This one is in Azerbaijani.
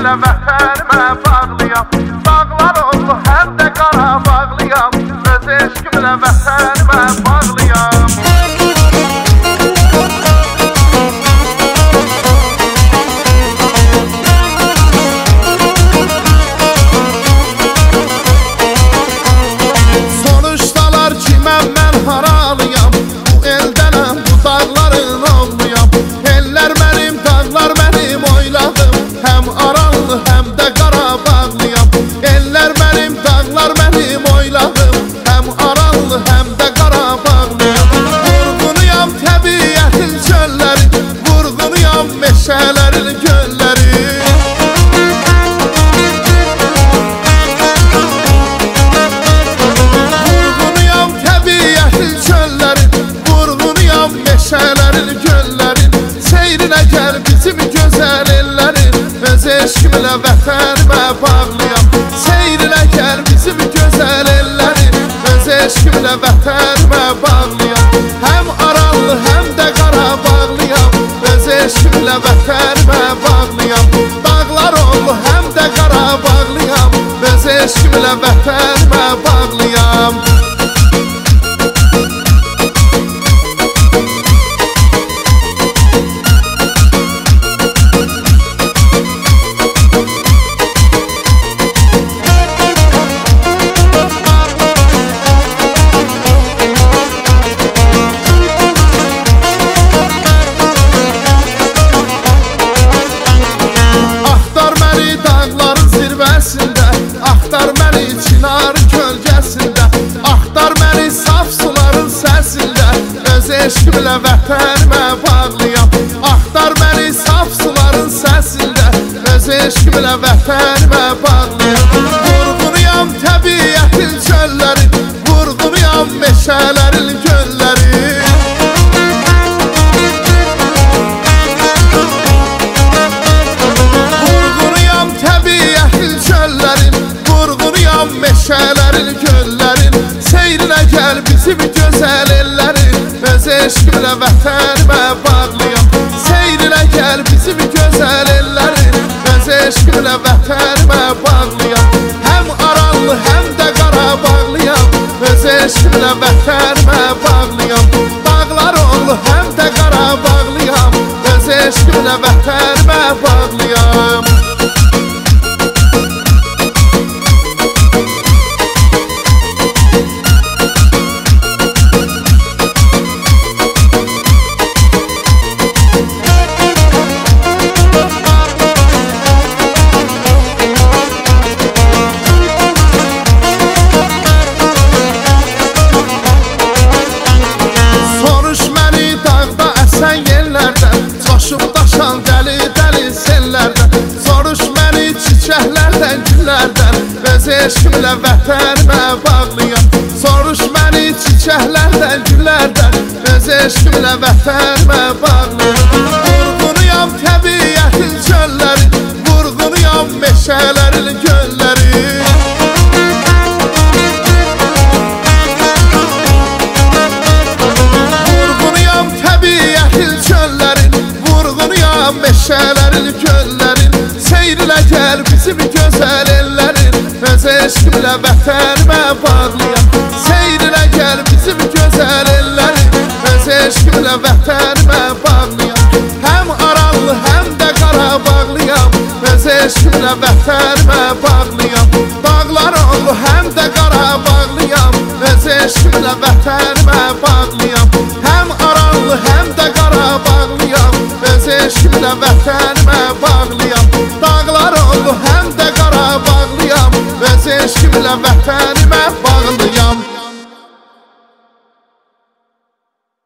eşqimlə vətənimə bağlıyam. Dağlar oldu həm də Qarabağlıyam, öz eşqimlə vətənimə bağlıyam. Soruşdalar ki mən haralıyam, bu eldənəm, bu dağların oğluyam. Ellər mənim, dağlar mənim oyladım, həm Aranlı həm də Qarabağlıyam. Ellər mənim, dağlar mənim oyladım, həm Aranlı həm də Qarabağlıyam. Vurğunuyam təbiətin çölləri, vurğunuyam meşələrin gölləri. Vurğunuyam təbiətin çölləri, vurğunuyam meşələrin göllərin. Seyrinə gəl bizim gözəl ellərin, öz eşqimlə vətənimə bağlıyam. Seyrinə gəl bizim gözəl ellərin, öz eşqimlə vətənimə bağlıyam. Həm Aranlı həm də Qarabağlıyam, öz eşqimlə vətənimə bağlıyam. Dağlar oldu həm də Qarabağlıyam, öz eşqimlə vətənimə bağlıyam. Axtar məni çinarın kölgəsində, axtar məni saf suların səsində, öz eşqimlə vətənimə bağlıyam. Axtar məni saf suların səsində, öz eşqimlə vətənimə bağlıyam. Vurğunuyam təbiətin çölləri, vurğunuyam meşələrin gölləri. Vurğunuyam təbiətin çöllərin, vurğunuyam meşələrin göllərin. Seyrinə gəl bizim gözəl ellərin, öz eşqimlə vətənimə bağlıyam. Seyrinə gəl bizim gözəl ellərin, öz eşqimlə vətənimə bağlıyam. Həm Aranlı həm də Qarabağlıyam, öz eşqimlə vətənimə bağlıyam. Dağlar oldu həm də Qarabağlıyam, öz eşqimlə vətənimə bağlıyam. Coşub daşan dəli-dəli sellərdən, soruş məni çiçəklərdən, güllərdən, öz eşqimlə vətənimə bağlıyam. Soruş məni çiçəklərdən, güllərdən, öz eşqimlə vətənimə bağlıyam. Vurğunuyam təbiətin çölləri, vurğunuyam meşələrin gölləri. Vurğunuyam təbiətin çölləri, vurğunuyam meşələrin göllərin. Seyrinə gəl bizim gözəl ellərin, öz eşqimlə vətənimə bağlıyam. Seyrinə gəl bizim gözəl ellərin, öz eşqimlə vətənimə bağlıyam. Həm Aranlı həm də Qarabağlıyam, öz eşqimlə vətənimə bağlıyam. Dağlar oldu həm də Qarabağlıyam, öz eşqimlə vətənimə bağlıyam. Həm Aranlı həm də Qarabağlıyam, öz eşqimlə vətənimə bağlıyam. Dağlar oldu həm də Qarabağlıyam, öz eşqimlə vətənimə bağlıyam.